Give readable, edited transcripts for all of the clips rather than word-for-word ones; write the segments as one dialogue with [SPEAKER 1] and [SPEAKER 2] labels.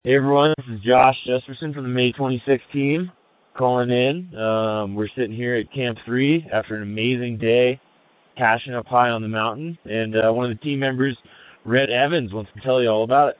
[SPEAKER 1] Hey everyone, this is Josh Jesperson from the May 26 team calling in. We're sitting here at Camp 3 after an amazing day, caching up high on the mountain, and one of the team members, Rhett Evans, wants to tell you all about it.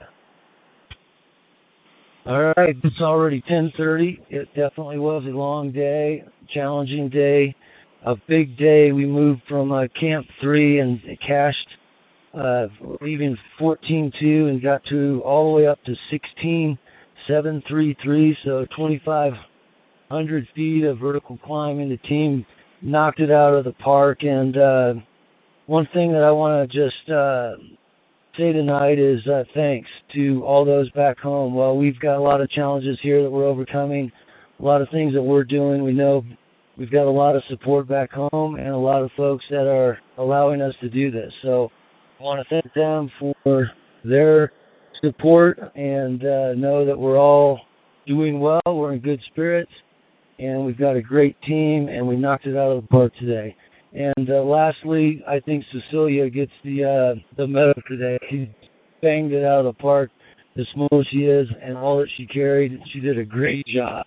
[SPEAKER 2] All right, it's already 10:30. It definitely was a long day, challenging day, a big day. We moved from Camp 3 and cached leaving 14.2 and got to all the way up to 16.733, so 2,500 feet of vertical climbing. The team knocked it out of the park, and one thing that I want to just say tonight is thanks to all those back home. Well, we've got a lot of challenges here that we're overcoming, a lot of things that we're doing. We know we've got a lot of support back home and a lot of folks that are allowing us to do this. So I want to thank them for their support and know that we're all doing well. We're in good spirits, and we've got a great team, and we knocked it out of the park today. And lastly, I think Cecilia gets the medal today. She banged it out of the park, as small as she is, and all that she carried. She did a great job.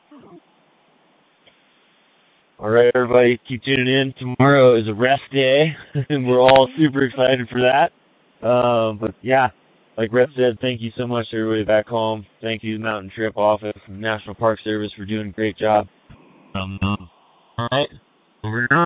[SPEAKER 1] All right, everybody, keep tuning in. Tomorrow is a rest day, and we're all super excited for that. But yeah, like Rhett said, thank you so much to everybody back home. Thank you to the Mountain Trip Office and National Park Service for doing a great job. All right, over and out.